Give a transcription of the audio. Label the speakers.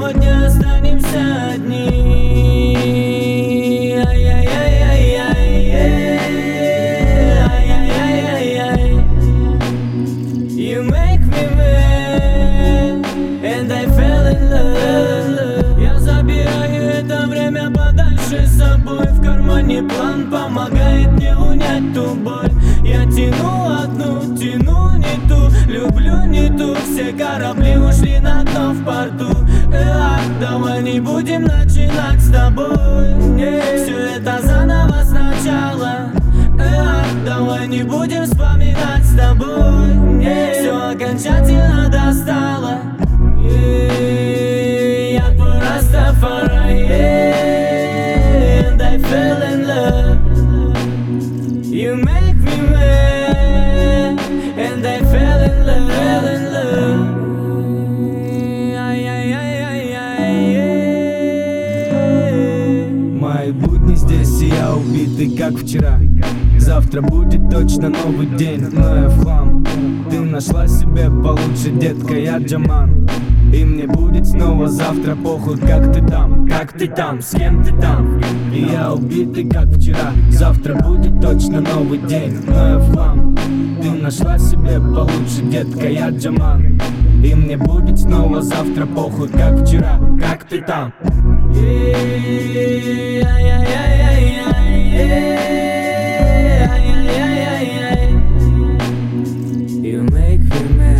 Speaker 1: сегодня останемся одни. You make me mad, and I fell in love. Я забираю это время подальше с собой. В кармане план помогает мне унять ту боль. Я тяну одну, тяну не ту, люблю не ту. Все корабли ушли на дно в порту. Давай не будем начинать с тобой. Все это заново сначала. Давай не будем вспоминать с тобой. Все окончательно достало. Я твой Растафари, and I fell in love. You make me mad, and I fell in love.
Speaker 2: Мои будни здесь, и я убитый, как вчера. Завтра будет точно новый день, но я в хлам. Ты нашла себе получше, детка, я Джаман. И мне будет снова завтра похуй, как ты там, с кем ты там. И я убитый, как вчера. Завтра будет точно новый день, но я в хлам. Ты нашла себе получше, детка, я Джаман. И мне будет снова завтра похуй, как вчера, как ты там.
Speaker 1: You make me mad.